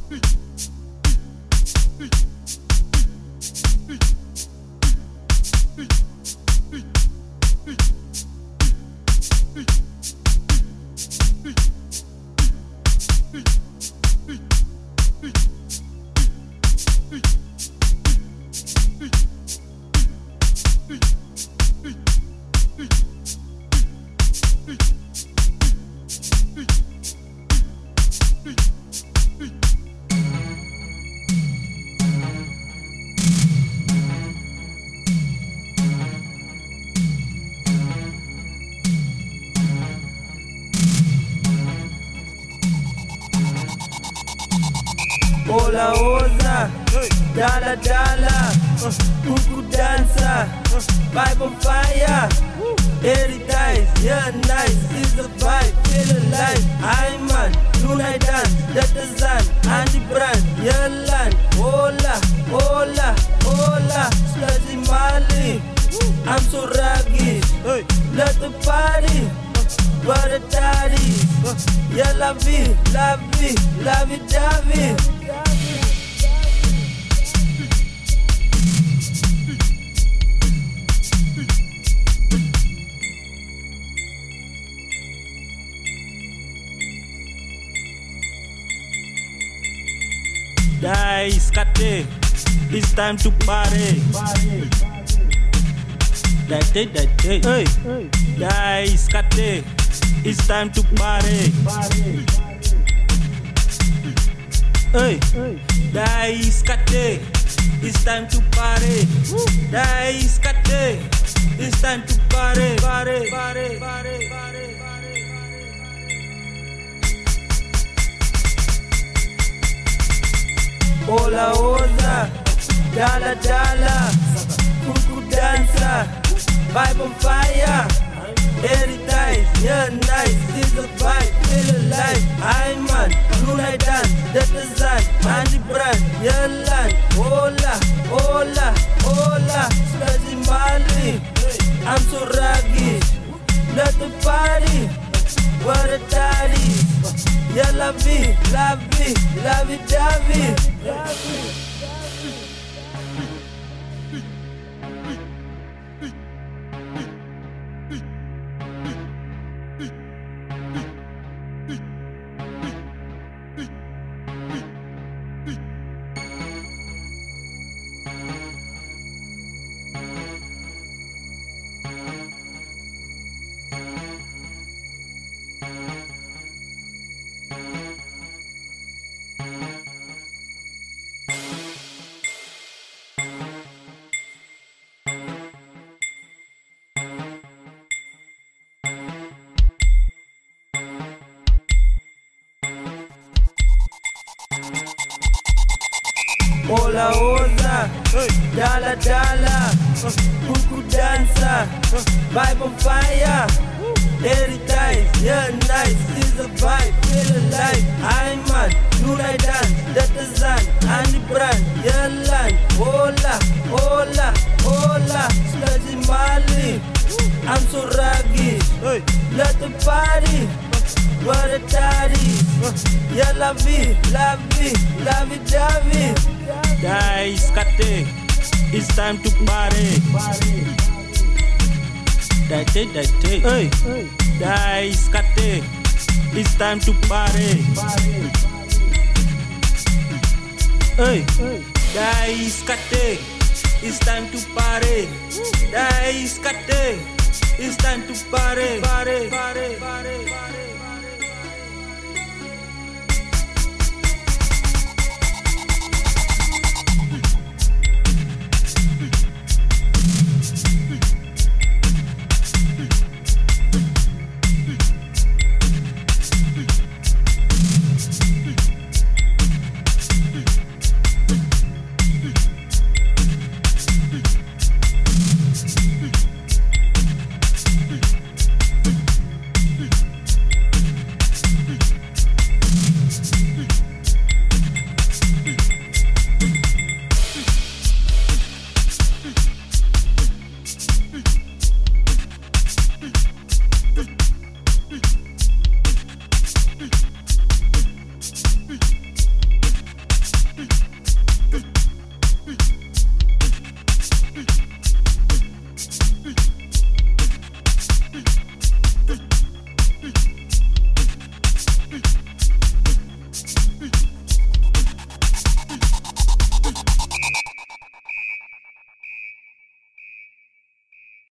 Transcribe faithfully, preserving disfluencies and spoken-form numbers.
Ola oza, dala dala, kuku dancer, vibe on fire, every dice, yeah nice, is the vibe, feel alive, I man, Lunai dance, that the sun, and the brand, yeah land, hola, hola, hola, Sludgy Mali, I'm so raggy, let the party, what a daddy, yeah la vie, la vie, la vie davi. Dice kate, it's time to party. That day, that day, hey. Dice kate, it's time to party. Hey, dice kate, it's time to party. Dice kate, it's time to party. Party, party, party, party. Ola oza, dala dala, kuku dancer, vibe on fire, every dice, yeah nice, is the vibe, feel alive, I man, Lunai dance, that the sun, and the brand, yeah land, hola, hola, hola, Sludgy Mali, I'm so raggy, let the party, what a daddy, yeah la vie, la vie, la vie davi. Ola oza, dala dala, kuku dancer, vibe on fire, every dice, yeah nice, is the vibe, feel alive, I man, Lunai dance, that the sun, and the brand, yeah land, hola, hola, hola, Sludgy Mali, I'm so raggy, let the party, what a daddy, yeah la vie, la vie, la vie davi. Dice kate, it's time to party. That day, that day, hey. Dice kate, it's time to party. Hey, dice kate, it's time to party. Dice kate, it's time to party. Party, party, party, party.